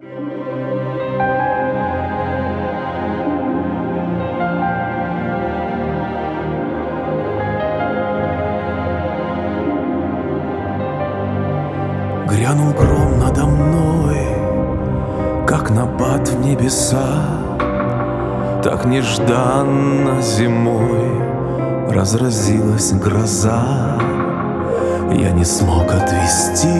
Грянул гром надо мной, как набат в небеса. Так нежданно зимой разразилась гроза. Я не смог отвести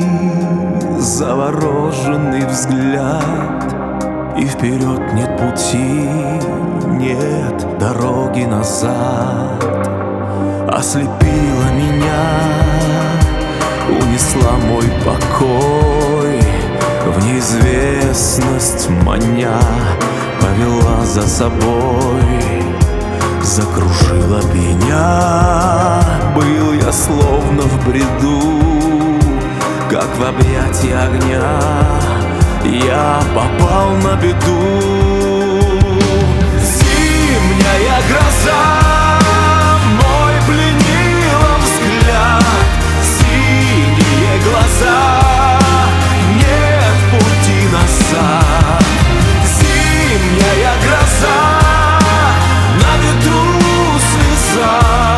завороженный взгляд, и вперед нет пути, нет дороги назад. Ослепила меня, унесла мой покой, в неизвестность маня повела за собой, закружила меня. Был я словно в бреду, как в объятия огня, я попал на беду. Зимняя гроза мой пленила взгляд, синие глаза, нет пути назад. Зимняя гроза, на ветру слеза,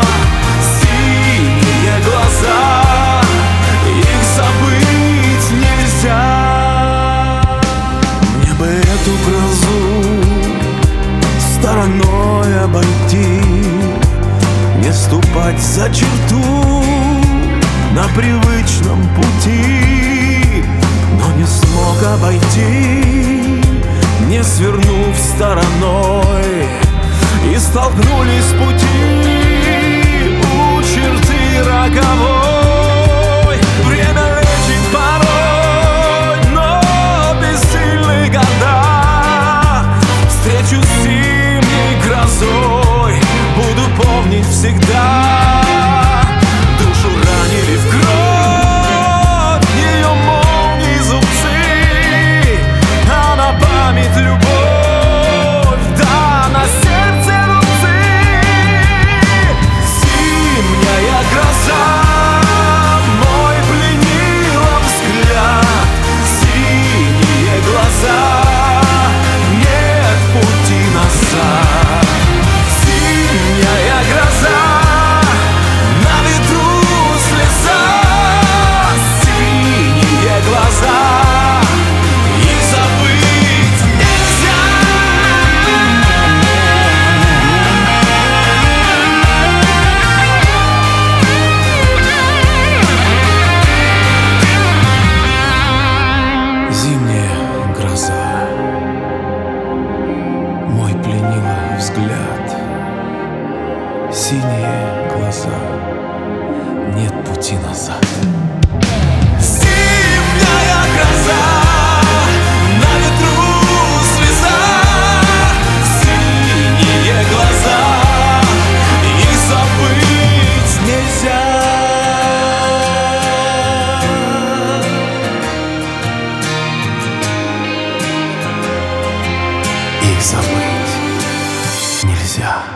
синие глаза, их забыть нельзя. Мне бы эту грозу стороной обойти, не ступать за черту на привычном пути, но не смог обойти, не свернув стороной, и столкнулись пути у черты роковой. Время лечит порой, но бессильны года. Встречу с зимней грозой буду помнить всегда. Душу ранили в кровь ее молнии зубцы, а на память любовь, да, на сердце рубцы. Зимняя гроза мой пленила взгляд, синие глаза, нет пути назад. Зимняя гроза, на ветру слеза, синие глаза, их забыть нельзя. Зимняя гроза мой пленила взгляд, синие глаза, нет пути назад. Зимняя гроза, на ветру слеза, синие глаза, их забыть нельзя. Их забыть нельзя.